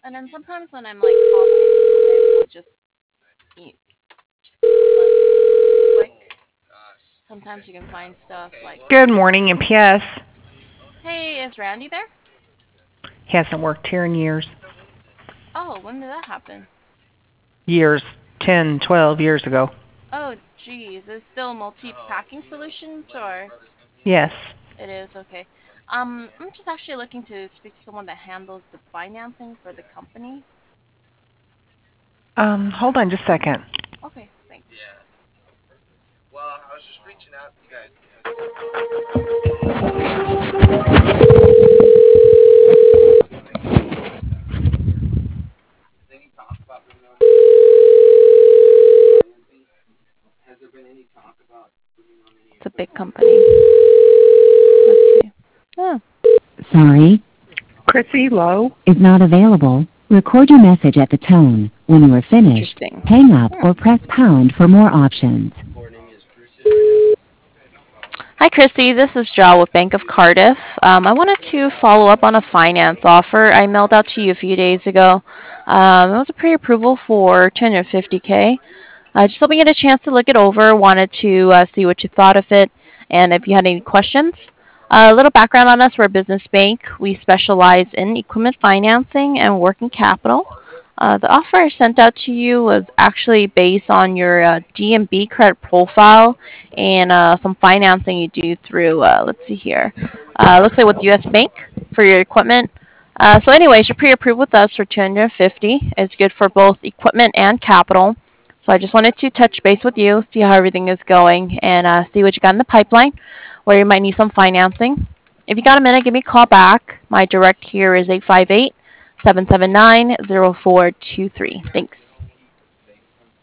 And then sometimes when I'm like calling, it just eat quick. Sometimes you can find stuff like, Good morning, MPS. hey, is Randy there? Hasn't worked here in years. Oh, when did that happen? Years. 10, 12 years ago. Oh, geez, is it still multi-packing solutions or? Yes. It is, okay. I'm just actually looking to speak to someone that handles the financing for the company. Hold on just a second. Okay, thanks. Well, I was just reaching out to you guys because any talk about bringing on financing? Has there been any talk about bringing on any? It's a big company. Let's see. Oh. Sorry, Chrissy Lowe. is not available. Record your message at the tone. When you are finished, Interesting. hang up or press pound for more options. Hi, Christy. This is Jo with Bank of Cardiff. I wanted to follow up on a finance offer I mailed out to you a few days ago. It was a pre-approval for 250K. Just hoping you had a chance to look it over. Wanted to see what you thought of it and if you had any questions. A little background on us. We're a business bank. We specialize in equipment financing and working capital. The offer I sent out to you was actually based on your DMB credit profile and some financing you do through, let's see here, looks like with U.S. Bank for your equipment. So anyways, you're pre-approved with us for 250. It's good for both equipment and capital. So I just wanted to touch base with you, see how everything is going, and see what you got in the pipeline, where you might need some financing. If you got a minute, give me a call back. My direct here is 858-779-0423. Thanks.